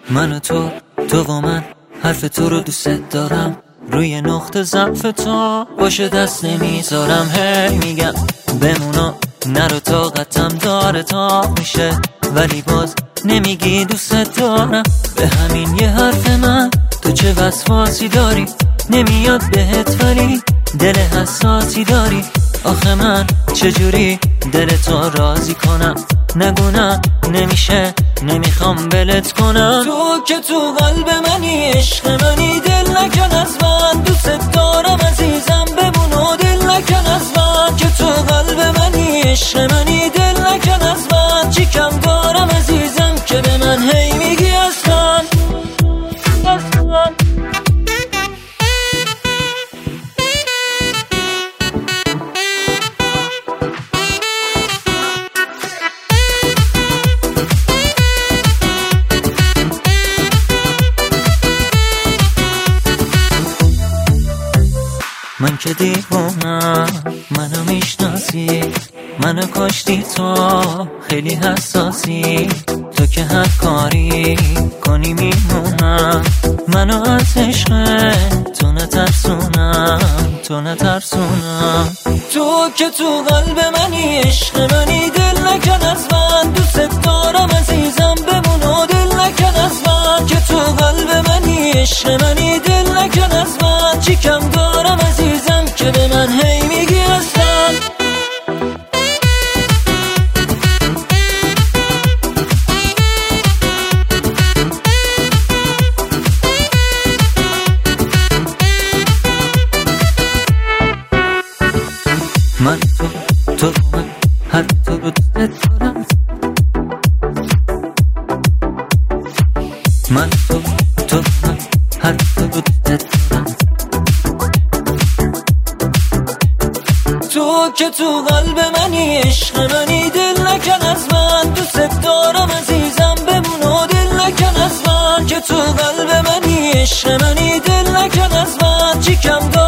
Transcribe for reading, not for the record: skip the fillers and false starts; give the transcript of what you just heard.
من و تو و من حرف تو رو دوست دارم، روی نقطه ضعف تو باشه دست نمیذارم. هی میگم بمونا نرو، طاقتم داره تا میشه، ولی باز نمیگی دوست دارم. به همین یه حرف من تو چه وسواسی داری، نمیاد بهت ولی دل حساسی داری. آخه من چجوری دل تو راضی کنم؟ نگونم نمیشه، نمیخوام بلت کنم. تو که تو قلب منی، عشق منی، دل نکن از من، دوست دارم عزیزم بمون و دل نکن از من. که تو قلب منی، عشق منی، دل نکن از من. چی کم دارم عزیزم که به من هی میگی اصلا. من که دیوونم، منو میشناسی، منو کشتی تو، خیلی حساسی. تو که هر کاری کنی میمونم، منو از عشق تو نترسونم. تو که تو قلب منی، عشق منی، دل نکن از من، دوست دارم عزیزم بمون و دل نکن از من. که تو قلب منی، عشق منی، دل نکن از من. چی کم دارم عزیزم که به من هی میگی اصلا. من تو من هر تو رو دوست دارم. من تو من هر تو رو دوست دارم. تو که تو قلب منی، عشق منی، دل نکن از من، دوست دارم عزیزم بمون و دل نکن از من. که تو قلب منی، عشق منی، دل نکن از من. چی کم